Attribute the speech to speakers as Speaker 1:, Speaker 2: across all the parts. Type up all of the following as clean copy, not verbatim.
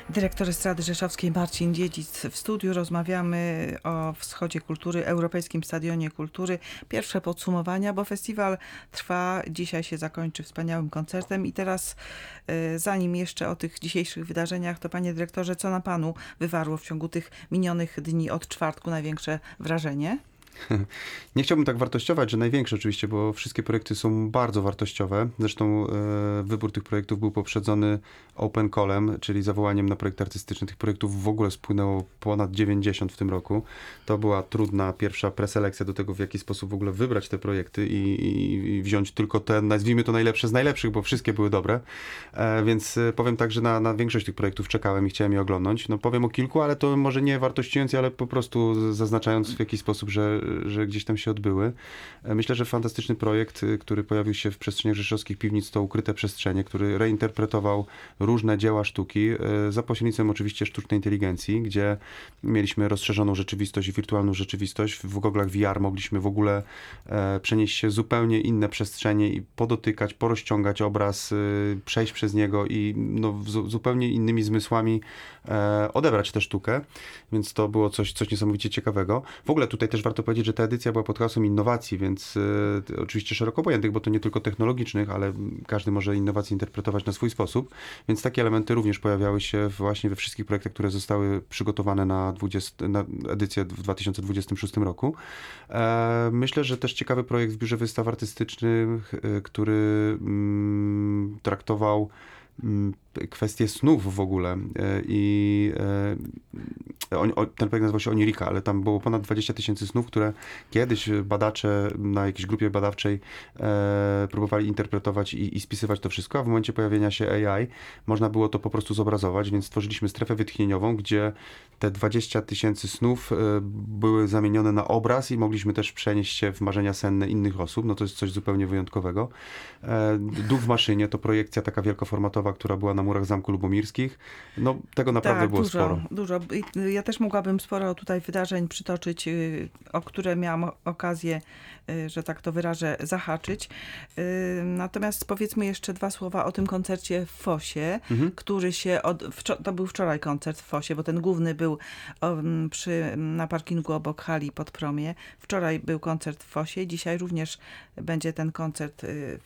Speaker 1: Dyrektor Estrady Rzeszowskiej Marcin Dziedzic w studiu. Rozmawiamy o Wschodzie Kultury, Europejskim Stadionie Kultury. Pierwsze podsumowania, bo festiwal trwa, dzisiaj się zakończy wspaniałym koncertem. I teraz, zanim jeszcze o tych dzisiejszych wydarzeniach, to panie dyrektorze, co na panu wywarło w ciągu tych minionych dni od czwartku największe wrażenie?
Speaker 2: Nie chciałbym tak wartościować, że największe oczywiście, bo wszystkie projekty są bardzo wartościowe. Zresztą wybór tych projektów był poprzedzony open callem, czyli zawołaniem na projekt artystyczny. Tych projektów w ogóle spłynęło ponad 90 w tym roku. To była trudna pierwsza preselekcja do tego, w jaki sposób w ogóle wybrać te projekty i wziąć tylko te, nazwijmy to najlepsze z najlepszych, bo wszystkie były dobre. Więc powiem tak, że na większość tych projektów czekałem i chciałem je oglądnąć. No powiem o kilku, ale to może nie wartościując, ale po prostu zaznaczając w jakiś sposób, że gdzieś tam się odbyły. Myślę, że fantastyczny projekt, który pojawił się w przestrzeniach rzeszowskich piwnic, to Ukryte Przestrzenie, który reinterpretował różne dzieła sztuki za pośrednictwem oczywiście sztucznej inteligencji, gdzie mieliśmy rozszerzoną rzeczywistość i wirtualną rzeczywistość. W goglach VR mogliśmy w ogóle przenieść się w zupełnie inne przestrzenie i podotykać, porozciągać obraz, przejść przez niego i no, zupełnie innymi zmysłami odebrać tę sztukę, więc to było coś niesamowicie ciekawego. W ogóle tutaj też warto powiedzieć, że ta edycja była pod hasłem innowacji, więc oczywiście szeroko pojętych, bo to nie tylko technologicznych, ale każdy może innowacje interpretować na swój sposób, więc takie elementy również pojawiały się właśnie we wszystkich projektach, które zostały przygotowane na edycję w 2026 roku. Myślę, że też ciekawy projekt w Biurze Wystaw Artystycznych, który traktował kwestie snów w ogóle i ten projekt nazywał się Onirika, ale tam było ponad 20 000 snów, które kiedyś badacze na jakiejś grupie badawczej próbowali interpretować i spisywać to wszystko, a w momencie pojawienia się AI można było to po prostu zobrazować, więc stworzyliśmy strefę wytchnieniową, gdzie te 20 000 snów były zamienione na obraz i mogliśmy też przenieść się w marzenia senne innych osób. No to jest coś zupełnie wyjątkowego. Duch w maszynie to projekcja taka wielkoformatowa, która była na murach Zamku Lubomirskich. No tego naprawdę było sporo.
Speaker 1: Dużo. Ja też mogłabym sporo tutaj wydarzeń przytoczyć, o które miałam okazję, że tak to wyrażę, zahaczyć. Natomiast powiedzmy jeszcze dwa słowa o tym koncercie w Fosie, który się to był wczoraj koncert w Fosie, bo ten główny był na parkingu obok hali pod Promie. Wczoraj był koncert w Fosie, dzisiaj również będzie ten koncert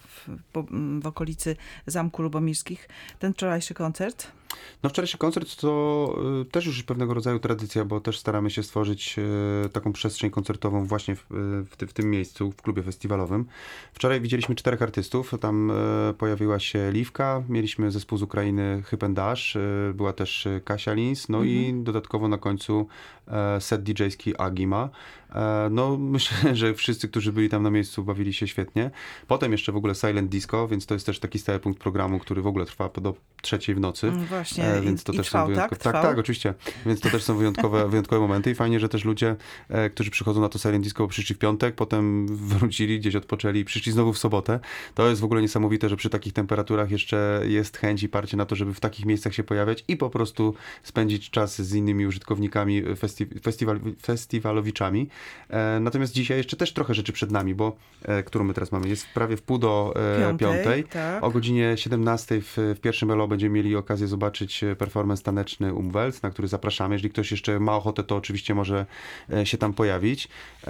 Speaker 1: w okolicy Zamku Lubomirskich. Ten wczorajszy koncert?
Speaker 2: No wczorajszy koncert to też już pewnego rodzaju tradycja, bo też staramy się stworzyć taką przestrzeń koncertową właśnie w tym miejscu, w klubie festiwalowym. Wczoraj widzieliśmy 4 artystów, tam pojawiła się Liwka, mieliśmy zespół z Ukrainy Hyp and Dash, była też Kasia Lins, no i dodatkowo na końcu set DJ-ski Agima. No myślę, że wszyscy, którzy byli tam na miejscu, bawili się świetnie. Potem jeszcze w ogóle Silent Disco, więc to jest też taki stały punkt programu, który w ogóle trwa do 3 w nocy.
Speaker 1: Właśnie,
Speaker 2: więc to
Speaker 1: i
Speaker 2: też
Speaker 1: trwał,
Speaker 2: są wyjątkowe.
Speaker 1: tak?
Speaker 2: Tak, oczywiście. Więc to też są wyjątkowe momenty i fajnie, że też ludzie, którzy przychodzą na to Silent Disco, przyszli w piątek, potem wrócili, gdzieś odpoczęli i przyszli znowu w sobotę. To jest w ogóle niesamowite, że przy takich temperaturzach jeszcze jest chęć i parcie na to, żeby w takich miejscach się pojawiać i po prostu spędzić czas z innymi użytkownikami, festiwalowiczami. Natomiast dzisiaj jeszcze też trochę rzeczy przed nami, bo którą my teraz mamy, jest prawie w pół do 5.
Speaker 1: Tak.
Speaker 2: O godzinie 17 w pierwszym ELO będziemy mieli okazję zobaczyć performance taneczny Umwelt, na który zapraszamy. Jeżeli ktoś jeszcze ma ochotę, to oczywiście może się tam pojawić.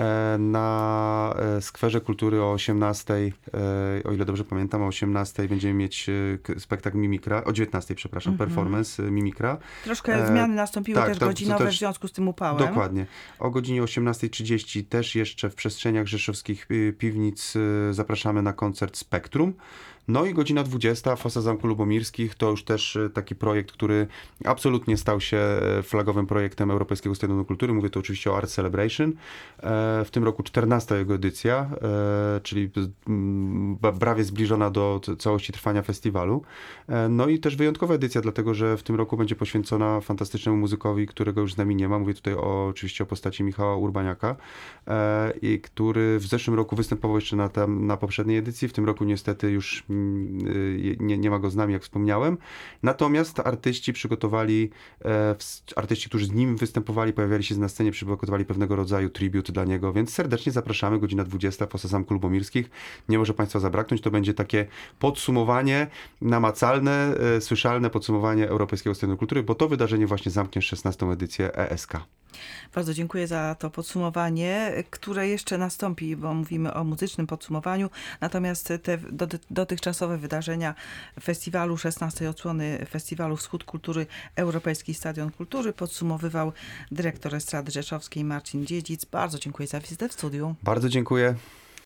Speaker 2: Na Skwerze Kultury o 18, o ile dobrze pamiętam, o 18 będziemy mieć spektakl Mimikra, o 19, przepraszam, performance Mimikra.
Speaker 1: Troszkę zmiany nastąpiły też godzinowe w związku z tym upałem.
Speaker 2: Dokładnie. O godzinie 18:30 też jeszcze w przestrzeniach rzeszowskich piwnic zapraszamy na koncert Spektrum. No i godzina 20, Fosa Zamku Lubomirskich, to już też taki projekt, który absolutnie stał się flagowym projektem Europejskiego Stadionu Kultury. Mówię tu oczywiście o Art Celebration. W tym roku 14. jego edycja, czyli prawie zbliżona do całości trwania festiwalu. No i też wyjątkowa edycja, dlatego że w tym roku będzie poświęcona fantastycznemu muzykowi, którego już z nami nie ma. Mówię tutaj oczywiście o postaci Michała Urbaniaka, który w zeszłym roku występował jeszcze na poprzedniej edycji. W tym roku niestety już nie ma go z nami, jak wspomniałem. Natomiast artyści przygotowali, artyści, którzy z nim występowali, pojawiali się na scenie, przygotowali pewnego rodzaju tribut dla niego, więc serdecznie zapraszamy, godzina 20 w Zamku Lubomirskich. Nie może Państwa zabraknąć. To będzie takie podsumowanie namacalne, słyszalne podsumowanie Europejskiego Sceny Kultury, bo to wydarzenie właśnie zamknie 16. edycję ESK.
Speaker 1: Bardzo dziękuję za to podsumowanie, które jeszcze nastąpi, bo mówimy o muzycznym podsumowaniu. Natomiast te dotychczasowe wydarzenia festiwalu, 16. odsłony Festiwalu Wschód Kultury, Europejski Stadion Kultury podsumowywał dyrektor Estrady Rzeszowskiej Marcin Dziedzic. Bardzo dziękuję za wizytę w studiu.
Speaker 2: Bardzo dziękuję.